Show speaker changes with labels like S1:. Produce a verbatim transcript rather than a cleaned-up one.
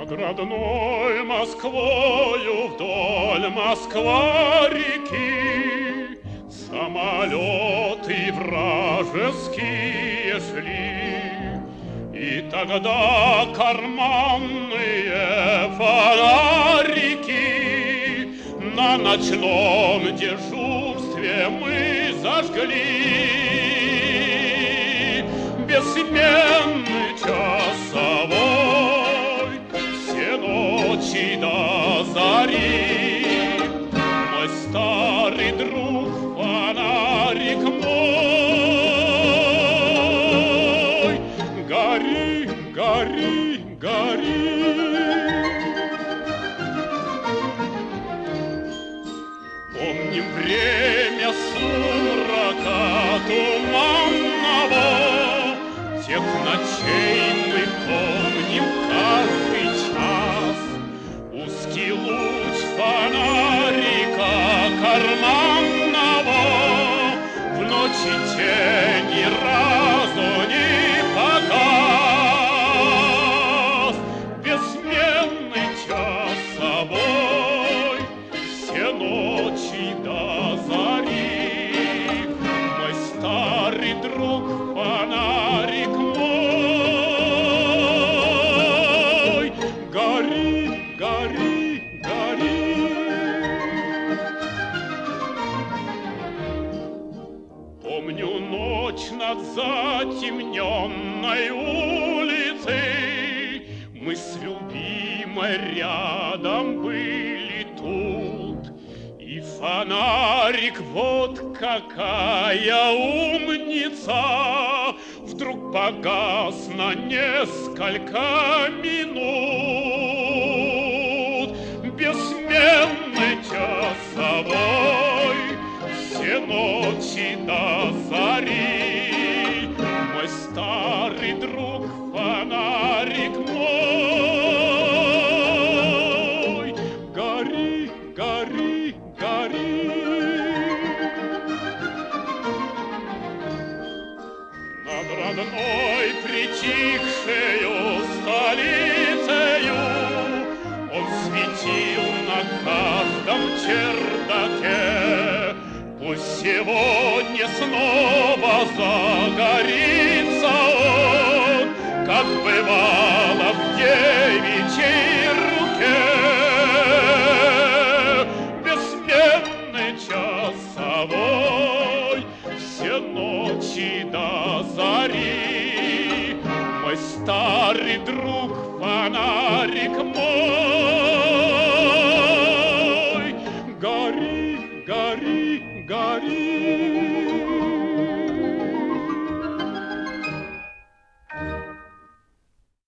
S1: Над родной Москвою вдоль Москва-реки самолеты вражеские шли. И тогда карманные фонарики на ночном дежурстве мы зажгли. Бессменный часовой все ночи до зари, мой старый друг, фонарик мой, гори, гори, гори. Помним время сумрака туманного, тех ночей мы помним каждый час. Узкий луч фонарика карманного в ночи тени разу не погас. Бессменный часовой все ночи до зари, мой старый друг, фонарик мой, гори, гори, гори. Помню ночь над затемненной улицей, мы с любимой рядом были тут, и фонарик, вот какая умница, вдруг погас на несколько минут. Бессменный часовой все ночи до зари, мой старый друг, фонарик мой, гори, гори, гори. Над родной притихшею столицею он светил на каждом чердаке. Пусть сегодня снова загорится он, как бывало в девичьей руке. Бессменный часовой все ночи до зари, мой старый друг, фонарик мой, гори, гори, гори.